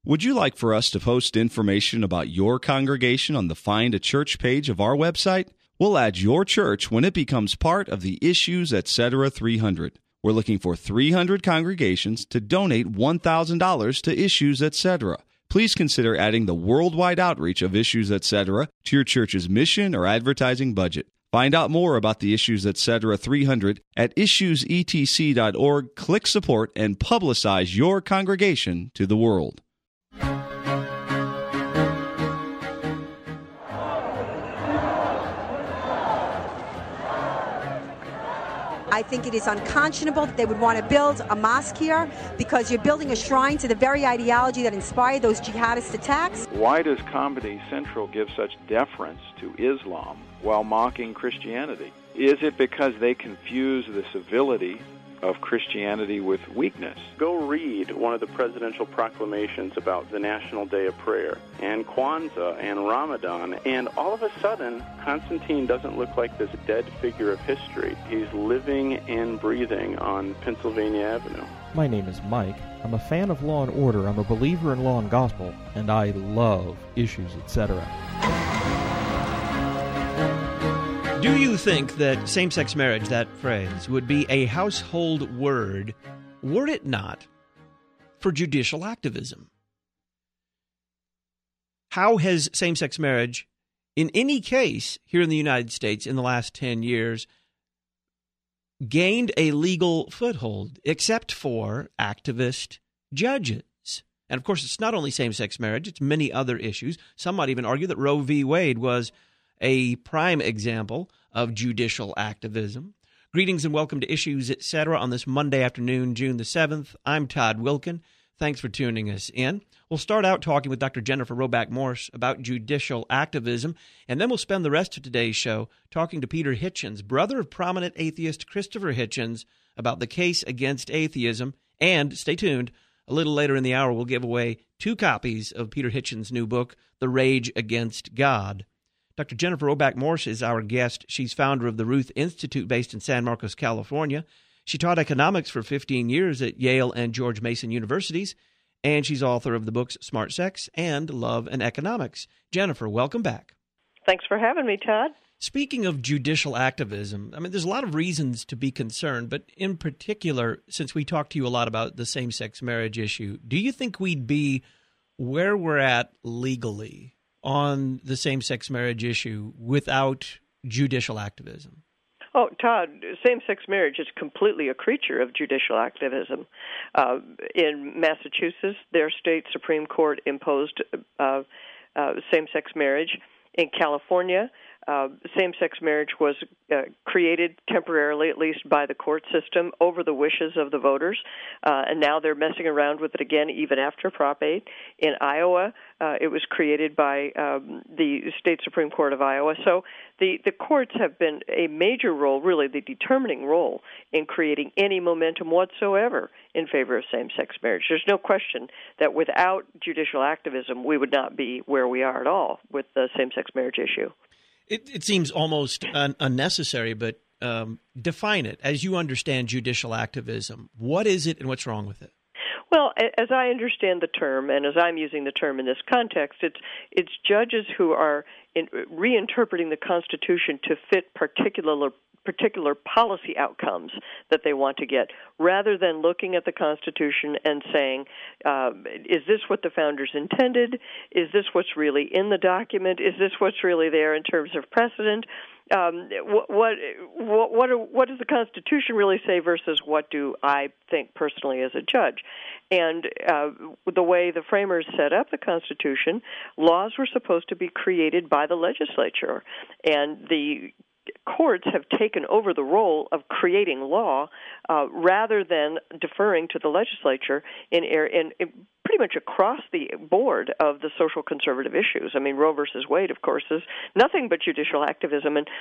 Would you like for us to post information about your congregation on the Find a Church page of our website? We'll add your church when it becomes part of the Issues Etc. 300. We're looking for 300 congregations to donate $1,000 to Issues Etc. Please consider adding the worldwide outreach of Issues Etc. to your church's mission or advertising budget. Find out more about the Issues Etc. 300 at issuesetc.org. Click support and publicize your congregation to the world. I think it is unconscionable that they would want to build a mosque here because you're building a shrine to the very ideology that inspired those jihadist attacks. Why does Comedy Central give such deference to Islam while mocking Christianity? Is it because they confuse the civility of Christianity with weakness? Go read one of the presidential proclamations about the National Day of Prayer and Kwanzaa and Ramadan, and all of a sudden, Constantine doesn't look like this dead figure of history. He's living and breathing on Pennsylvania Avenue. My name is Mike. I'm a fan of Law and Order. I'm a believer in law and gospel, and I love Issues Etc. Do you think that same-sex marriage, that phrase, would be a household word were it not for judicial activism? How has same-sex marriage, in any case here in the United States in the last 10 years, gained a legal foothold, except for activist judges? And, of course, it's not only same-sex marriage, it's many other issues. Some might even argue that Roe v. Wade was a prime example of judicial activism. Greetings and welcome to Issues Etc. on this Monday afternoon, June the 7th. I'm Todd Wilkin. Thanks for tuning us in. We'll start out talking with Dr. Jennifer Roback Morse about judicial activism, and then we'll spend the rest of today's show talking to Peter Hitchens, brother of prominent atheist Christopher Hitchens, about the case against atheism. And stay tuned. A little later in the hour, we'll give away 2 copies of Peter Hitchens' new book, The Rage Against God. Dr. Jennifer Roback Morse is our guest. She's founder of the Ruth Institute based in San Marcos, California. She taught economics for 15 years at Yale and George Mason Universities, and she's author of the books Smart Sex and Love and Economics. Jennifer, welcome back. Thanks for having me, Todd. Speaking of judicial activism, I mean, there's a lot of reasons to be concerned, but in particular, since we talked to you a lot about the same-sex marriage issue, do you think we'd be where we're at legally on the same-sex marriage issue without judicial activism? Oh, Todd, same-sex marriage is completely a creature of judicial activism. In Massachusetts, their state Supreme Court imposed same-sex marriage. In California, same-sex marriage was created temporarily, at least by the court system, over the wishes of the voters, and now they're messing around with it again even after Prop 8. In Iowa, it was created by the state Supreme Court of Iowa. So the courts have been a major role, really the determining role, in creating any momentum whatsoever in favor of same-sex marriage. There's no question that without judicial activism, we would not be where we are at all with the same-sex marriage issue. It seems almost unnecessary, but define it. As you understand judicial activism, what is it and what's wrong with it? Well, as I understand the term, and as I'm using the term in this context, it's judges who are reinterpreting the Constitution to fit particular policy outcomes that they want to get, rather than looking at the Constitution and saying, is this what the founders intended? Is this what's really in the document? Is this what's really there in terms of precedent? What does the Constitution really say versus what do I think personally as a judge? And the way the framers set up the Constitution, laws were supposed to be created by the legislature, and the courts have taken over the role of creating law rather than deferring to the legislature in pretty much across the board of the social conservative issues. I mean, Roe versus Wade, of course, is nothing but judicial activism, and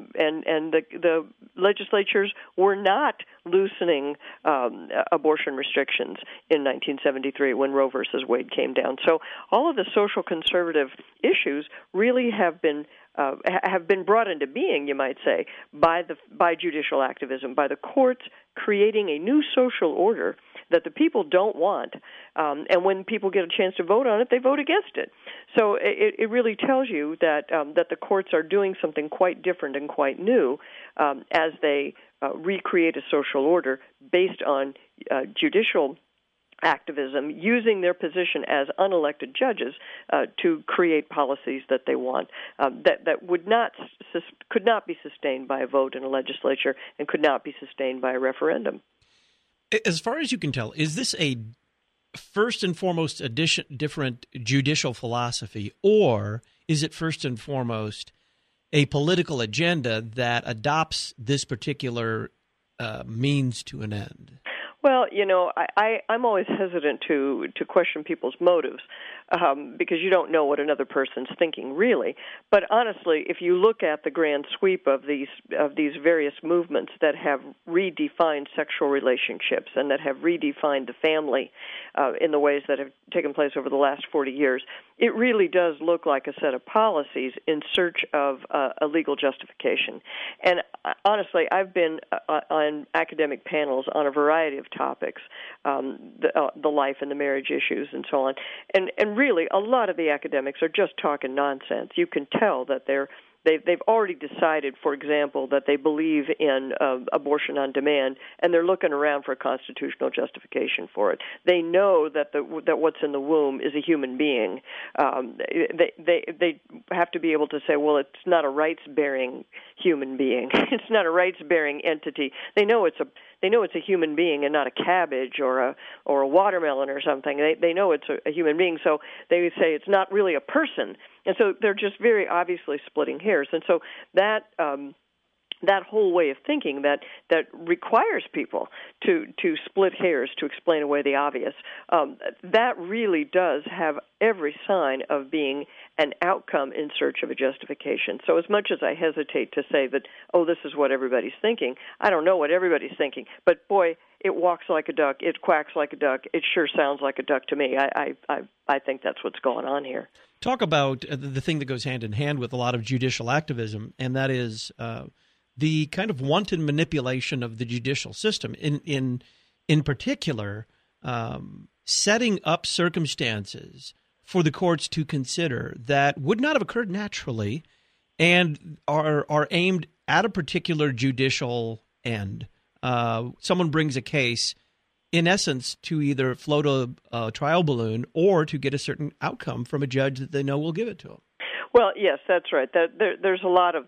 the legislatures were not loosening abortion restrictions in 1973 when Roe versus Wade came down. So all of the social conservative issues really have been brought into being, you might say, by judicial activism, by the courts creating a new social order that the people don't want. And when people get a chance to vote on it, they vote against it. So it really tells you that that the courts are doing something quite different and quite new as they recreate a social order based on judicial activism, using their position as unelected judges to create policies that they want that could not be sustained by a vote in a legislature and could not be sustained by a referendum. As far as you can tell, is this a first and foremost different judicial philosophy, or is it first and foremost a political agenda that adopts this particular means to an end? Well, I'm always hesitant to question people's motives because you don't know what another person's thinking, really. But honestly, if you look at the grand sweep of these various movements that have redefined sexual relationships and that have redefined the family in the ways that have taken place over the last 40 years, it really does look like a set of policies in search of a legal justification. And honestly, I've been on academic panels on a variety of topics, the life and the marriage issues and so on. And really, a lot of the academics are just talking nonsense. You can tell that they've already decided, for example, that they believe in abortion on demand, and they're looking around for a constitutional justification for it. They know that what's in the womb is a human being. They have to be able to say, well, it's not a rights-bearing human being. It's not a rights-bearing entity. They know it's a human being and not a cabbage or a watermelon or something. They know it's a human being, so they say it's not really a person. And so they're just very obviously splitting hairs. And so that whole way of thinking that requires people to split hairs to explain away the obvious, that really does have every sign of being an outcome in search of a justification. So as much as I hesitate to say that, this is what everybody's thinking, I don't know what everybody's thinking. But boy, it walks like a duck, it quacks like a duck, it sure sounds like a duck to me. I think that's what's going on here. Talk about the thing that goes hand in hand with a lot of judicial activism, and that is the kind of wanton manipulation of the judicial system. In particular, setting up circumstances for the courts to consider that would not have occurred naturally and are aimed at a particular judicial end. Someone brings a case, in essence, to either float a trial balloon or to get a certain outcome from a judge that they know will give it to them. Well, yes, that's right. There's a lot of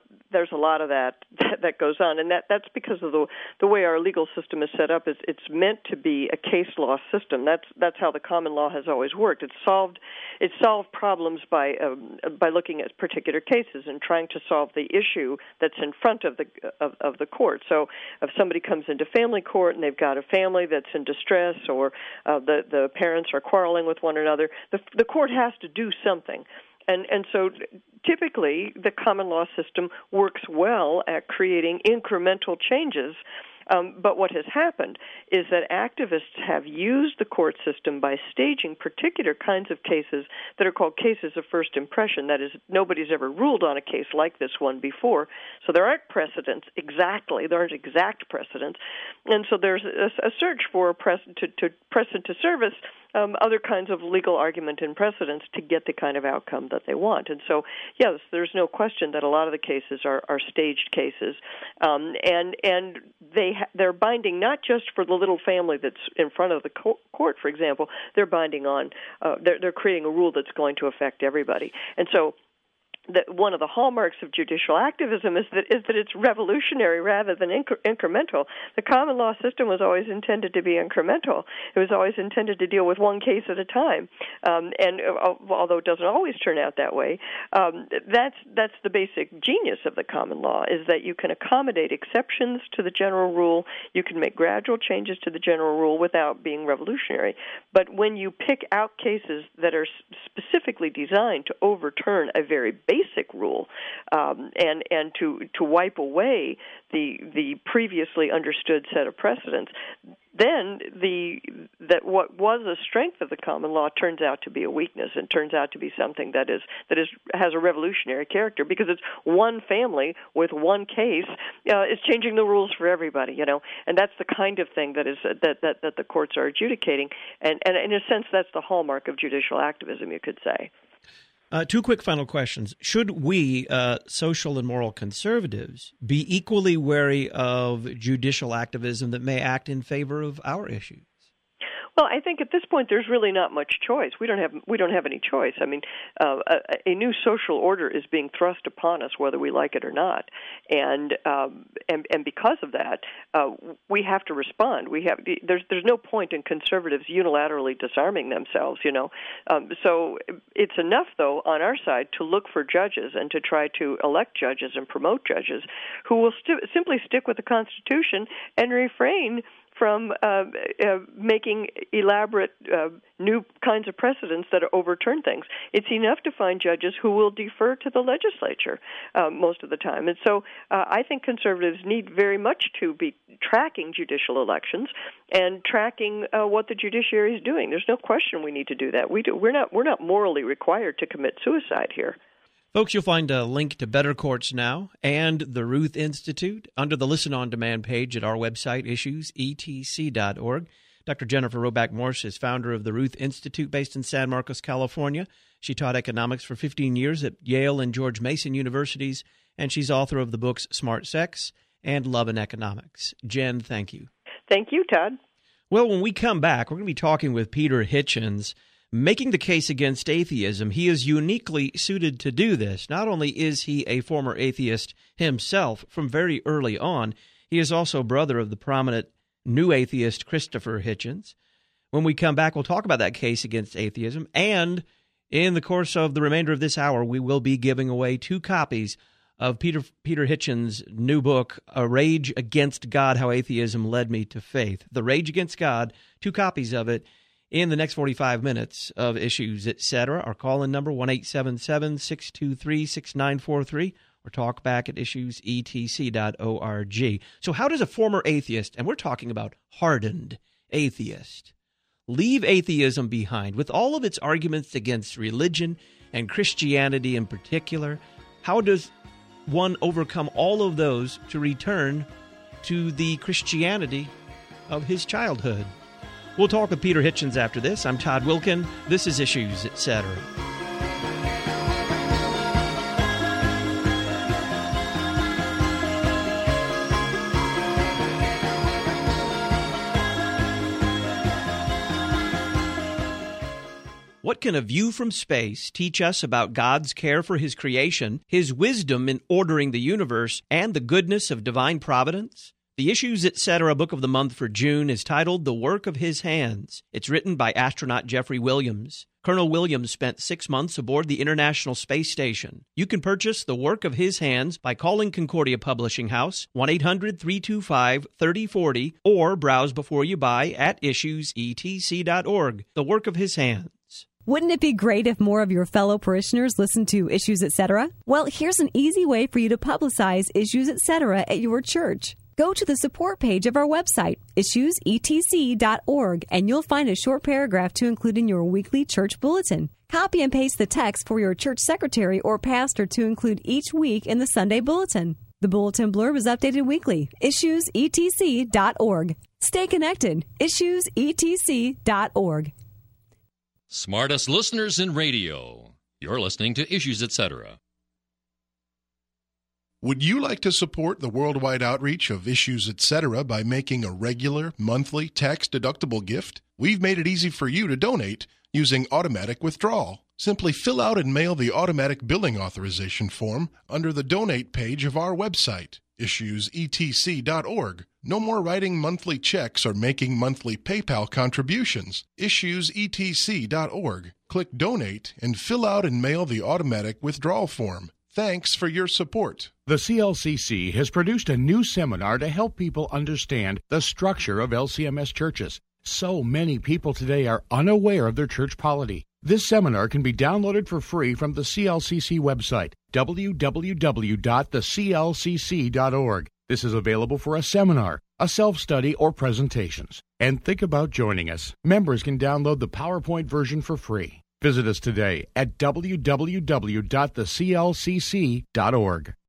that goes on, and that's because of the way our legal system is set up. It's meant to be a case law system. That's how the common law has always worked. It solved problems by looking at particular cases and trying to solve the issue that's in front of the court. So if somebody comes into family court and they've got a family that's in distress, or the parents are quarreling with one another, the court has to do something. And so typically the common law system works well at creating incremental changes. But what has happened is that activists have used the court system by staging particular kinds of cases that are called cases of first impression. That is, nobody's ever ruled on a case like this one before. So there aren't precedents exactly. There aren't exact precedents. And so there's a search for to press into service other kinds of legal argument and precedents to get the kind of outcome that they want. And so, yes, there's no question that a lot of the cases are staged cases, and they're binding not just for the little family that's in front of the court, for example. They're binding on they're creating a rule that's going to affect everybody. And so one of the hallmarks of judicial activism is that it's revolutionary rather than incremental. The common law system was always intended to be incremental. It was always intended to deal with one case at a time. And although it doesn't always turn out that way, that's the basic genius of the common law, is that you can accommodate exceptions to the general rule. You can make gradual changes to the general rule without being revolutionary. But when you pick out cases that are specifically designed to overturn a very basic rule and to wipe away the previously understood set of precedents, then that what was a strength of the common law turns out to be a weakness, and turns out to be something that has a revolutionary character, because it's one family with one case is changing the rules for everybody, and that's the kind of thing that the courts are adjudicating, and in a sense that's the hallmark of judicial activism, you could say. Two quick final questions. Should we, social and moral conservatives, be equally wary of judicial activism that may act in favor of our issues? Well, I think at this point there's really not much choice. We don't have any choice. I mean, a new social order is being thrust upon us, whether we like it or not, and because of that, we have to respond. There's no point in conservatives unilaterally disarming themselves, So it's enough, though, on our side to look for judges and to try to elect judges and promote judges who will simply stick with the Constitution and refrain from making elaborate new kinds of precedents that overturn things. It's enough to find judges who will defer to the legislature most of the time. And so I think conservatives need very much to be tracking judicial elections and tracking what the judiciary is doing. There's no question we need to do that. We're not morally required to commit suicide here. Folks, you'll find a link to Better Courts Now and the Ruth Institute under the Listen On Demand page at our website, issuesetc.org. Dr. Jennifer Roback Morse is founder of the Ruth Institute based in San Marcos, California. She taught economics for 15 years at Yale and George Mason universities, and she's author of the books Smart Sex and Love and Economics. Jen, thank you. Thank you, Todd. Well, when we come back, we're going to be talking with Peter Hitchens, making the case against atheism. He is uniquely suited to do this. Not only is he a former atheist himself from very early on, he is also brother of the prominent new atheist Christopher Hitchens. When we come back, we'll talk about that case against atheism, and in the course of the remainder of this hour, we will be giving away 2 copies of Peter Hitchens' new book, A Rage Against God, How Atheism Led Me to Faith. The Rage Against God, 2 copies of it, in the next 45 minutes of Issues, Etc. Our call-in number, 1-877-623-6943, or talk back at issuesetc.org. So how does a former atheist, and we're talking about hardened atheist, leave atheism behind with all of its arguments against religion and Christianity in particular? How does one overcome all of those to return to the Christianity of his childhood? We'll talk with Peter Hitchens after this. I'm Todd Wilkin. This is Issues, Etc. What can a view from space teach us about God's care for His creation, His wisdom in ordering the universe, and the goodness of divine providence? The Issues, Etc. book of the month for June is titled The Work of His Hands. It's written by astronaut Jeffrey Williams. Colonel Williams spent 6 months aboard the International Space Station. You can purchase The Work of His Hands by calling Concordia Publishing House, 1-800-325-3040, or browse before you buy at issuesetc.org. The Work of His Hands. Wouldn't it be great if more of your fellow parishioners listened to Issues, Etc.? Well, here's an easy way for you to publicize Issues, Etc. at your church. Go to the support page of our website, issuesetc.org, and you'll find a short paragraph to include in your weekly church bulletin. Copy and paste the text for your church secretary or pastor to include each week in the Sunday bulletin. The bulletin blurb is updated weekly. issuesetc.org. Stay connected. issuesetc.org. Smartest listeners in radio. You're listening to Issues, Etc. Would you like to support the worldwide outreach of Issues, Etc. by making a regular, monthly, tax-deductible gift? We've made it easy for you to donate using automatic withdrawal. Simply fill out and mail the automatic billing authorization form under the donate page of our website, issuesetc.org. No more writing monthly checks or making monthly PayPal contributions. issuesetc.org. Click Donate and fill out and mail the automatic withdrawal form. Thanks for your support. The CLCC has produced a new seminar to help people understand the structure of LCMS churches. So many people today are unaware of their church polity. This seminar can be downloaded for free from the CLCC website, www.theclcc.org. This is available for a seminar, a self-study, or presentations. And think about joining us. Members can download the PowerPoint version for free. Visit us today at www.theclcc.org.